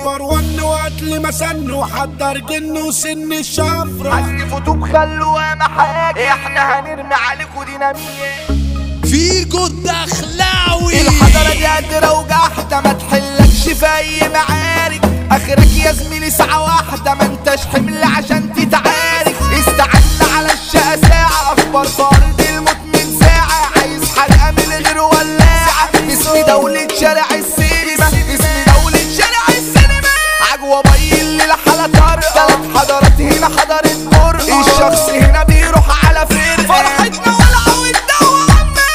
نمبر 1 وقتل مسن وحضر جن وسن الشفرة. حذفوا بخلوها محاك، احنا هنرمي عليكوا دينامية. فيجو الدخلاوي الحضرة دي قادرة وجحدة ما تحلكش في اي معارك. اخرك يا زميلي ساعة واحدة ما انتش حمل عشان تتعارك. استعنا على الشقة ساعة، اخبار طارد الموت من ساعة. عايز حرقة من غير ولاعة. اسمي دولة شارع السينما، اسمي دولة شارع السينما. عجوة بيل للحالة طارئة، تلات حضارات هنا حضارة جرأة. الشخص هنا بيروح على فرقة، فرحتنا ولعة والدوا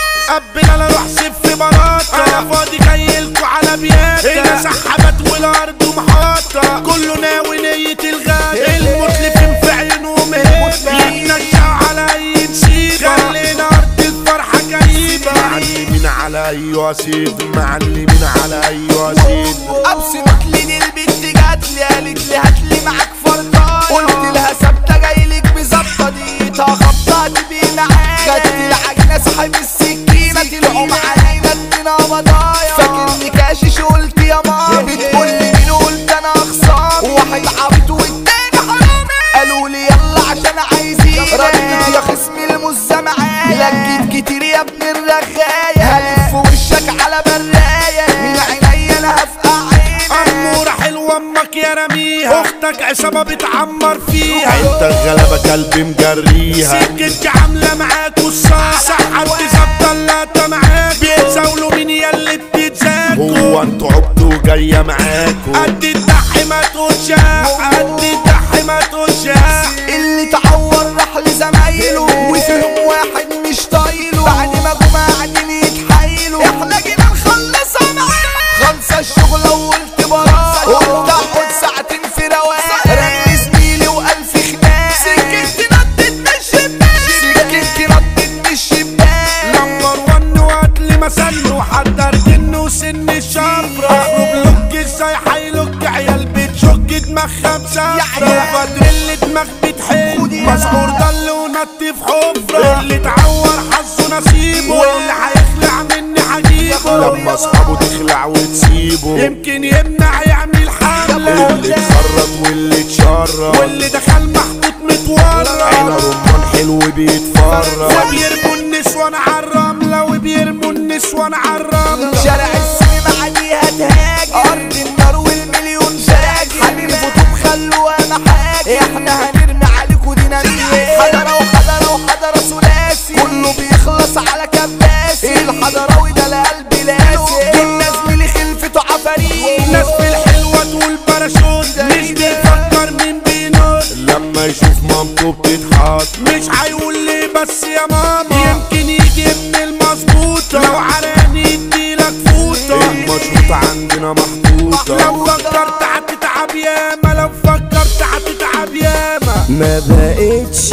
قبل انا اروح سيف في براطة. انا فاضي جايلكوا على بياتة، هنا سحبت والارض محاطة. كله ناوي نية الغاية، المتلفين في عينهم هيبة. يتنشأوا على اي نسيبة، خلينا ارض الفرحة جايبة. معلمين على ايوه سيد، معلمين على ايوه سيد. ابسمت لي البنت جاتلي قالت لي هاتلي معاك فرطاية. قلت لها ثابتة جايلك بظبطة، ديتها خبطة بينا عادة. خدت العجنة سحب السكينة، طلعوا علينا ادينا بضايا. فاكرني كاشش قلت يا ماما، بتقول لي مين قلت انا خصامي. واحد عبيط والتاني حرامي، قالوا لي يلا عشان عايزين. ردت يا خصمي المزة معايا، لجيت كتير يا ابن الرغاية. هلف وشك على براية، من عينيا انا هفقع عينك. أمورة حلوة أمك يا رميها، أختك عصابة بتعمر فيها. أنت الغلبة كلب مجريها، سكتك عاملة معاك والصاح. سحبت ظبطة اللقطة معاك، بيتزاولوا مين ياللي بتتزاكوا. هو انتوا عبدوا جاية معاكوا. قد الضحي ما تقولش، قد الضحي ما تقولش. اللي تعور راح لزمايله، وفيهم واحد مش طايله. بعد ما جم قاعدين يتحايلوا، احنا جينا نخلصها معانا. خلص الشغلة وقلت براءة، قلت اقعد ساعتين في رواق. رن زميلي والف خناق، سكتي نطت من الشباك، سكتي نطت من الشباك. نمبر 1 وقتل مسن وحضر جن وسن الشفرة. اخرج لك ازاي حيلك عيال بتشك دماغها مسافرة. بدر اللي دماغ بتحل مسعور ضل ونط في حفرة. اللي اتعور حظه نصيبه، واللي هيخلع مني هجيبه. لما اصحابه تخلع وتسيبه، يمكن يمنع يعمل حملة. اللي اتخرط واللي اتشرط، واللي دخل محطوط متورط. عيله رمان حلو بيتفرج، وبيرموا النسوان عالرملة، وبيرموا النسوان عالرملة. شارع السينما عليها تهاجم، ارض النار والمليون فاجر. حبيبتوا بخلوها محاجم، احنا هنرمي عليكوا دينامية. حضرة وحضرة وحضرة ثلاثي، كله بيخلص على كباسي. الحضراوي ده لقلب لاسي، الناس ملي خلفته عفاريت. ناس في الحلوة تقول باراشوت، مش بيفكر مين بينط. لما يشوف مامته بتتحط، مش هيقول لي بس يا ماما. يمكن يجي ابن المظبوطة، لو عراني يديلك فوطة. المشروطة عندنا محطوطة، لو فكرت هتتعب ياما، لو فكرت هتتعب ياما. ما بقتش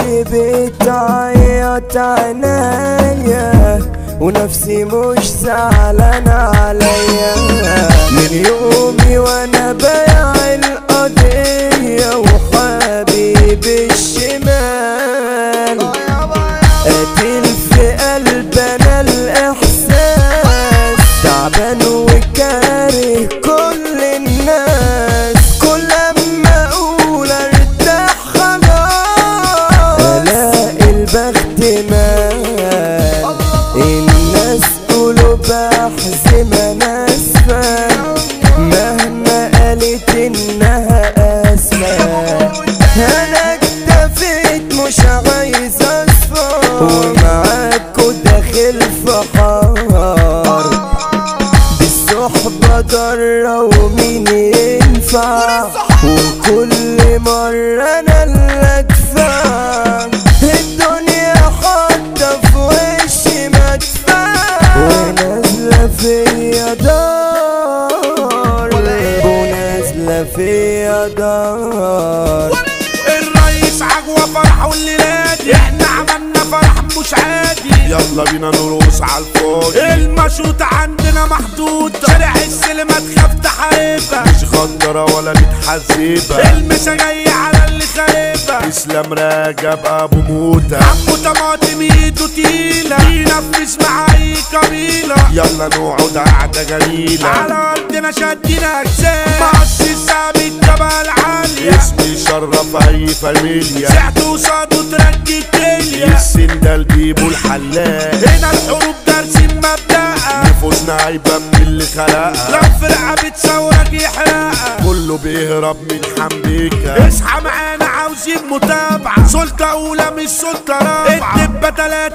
بتعيط عنايا، ونفسي مش زعلانة عليا. من يومي وانا بايع القضية، وحبيبي الشمال قاتل في قلبنا الاحساس. تعبان وكاره كل الناس، كل اما اقول ارتاح خلاص الاقي البخت مال. الناس قلوبها حزمة ناسفة، مهما قالت انها اسفة. انا اكتفيت مش عايز اصفى، ومعاكوا داخل في حار. بالصحبة ضرة ومين ينفع، وكل مرة انا اللي ادفع. الدنيا حاطة في وشي مدفع، ونازلة فيا دار، ونازلة فيا دار. الرئيس عجوة فرح والليلادي، احنا عملنا فرح مش عادي. يلا بينا نرقص على الفاضي. المشروط عندنا محدودة، شارع السلمة تخاف تحاربها، مش غدرة ولا متحزبة، المسا جاي على اللي خاربها. اسلام راجب ابو موتة، عمو طماطم ايده تقيلة، بينفذ مع اي قبيلة. يلا نقعد قعدة جميلة، على ارضنا شدينا اجسام، مؤسس ثابت جبل عالية، اسمي شرف اي فاميليا، سعت وصاد وترجي الدنيا، السندال بيبو الحلاق. هنا الحروب درس مبدأها، نفوسنا عيبة من اللي خلقها، لو فرقة بتصورك يحرقها، كله بيهرب من حمبيكا. اصحى معانا عاوزين متابعة، سلطة أولى مش سلطة رابعة، الدبة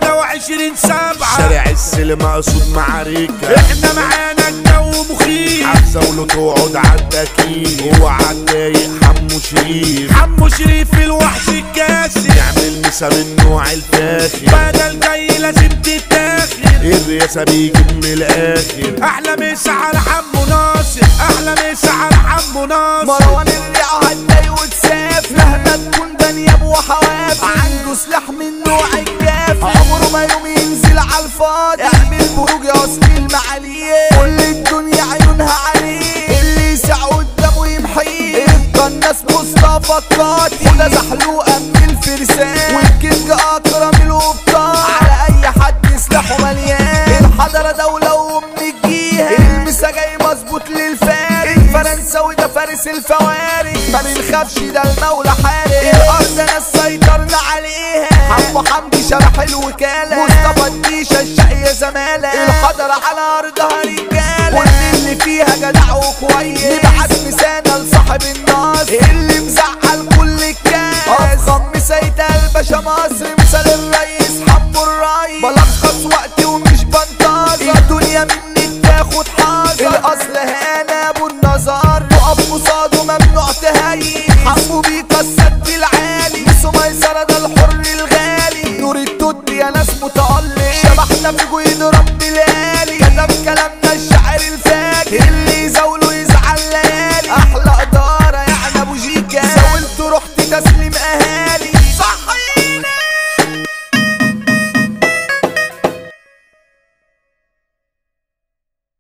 23/7، شارع السلمة قصود معاركة، احنا معانا الجو مخيف، عالزولة تقعد عالتكييف، هو عالضايق حمو شريف، حمو شريف الوحش الكاسي، يعمل مسا من نوع الفاخر، بدل جاي لازم تتاخر، الرئاسة بيجي من الآخر. أحلى مسا على حمو ناصر، أحلى مسا على حمو ناصر، مروان الريعة هتلاقي وتسافر، مهما تكون بنياب وحوافر، عنده سلاح من نوع الجافر، عمره ما يوم ينزل على الفاضي، اعمل بروج يا اصل المعاليه، كل الدنيا عيونها عليه، اللي يسع قدامه يمحيه، القناص مصطفى القاضي، وده زحلوقه من الفرسان، والكينج اكرم القبطان، على اي حد سلاحه مليان، الحضره دوله ومن الجيهه، المسا جاي مظبوط للفارس، الفرنساوي ده فارس الفوارس، ما بنخافش ده المولى حارس، الارض ناس سيطرنا عليها، حمو حمدي شرح الوكاله، مصطفى الديشه الشقيه زماله، الحضره على ارضها رجاله، كل اللي فيها جدع وكويس، نبعت مسانه لصاحب الناس، اللي مزعل كل الكاس، افخم مسيطة الباشا مصر، مثال الرئيس حمو الرئيس، بلخص وقتي ومش بنتظر، الدنيا مني تاخد حذر، الاصل هنا ابو النظر، تقف قصاده ممنوع تهيئ، حمو بيكا السد العالي، نسو ميسرة ده الحر الغالي، نور التوت يا ناس متألق، شبحنا في جويد رب الالي، كتب كلامنا الشاعر الفاجر، اللي يزاوله يزعل ليالي، احلى ادارة يعني ابو جيكا، زاولت رحت تسليم اهالي،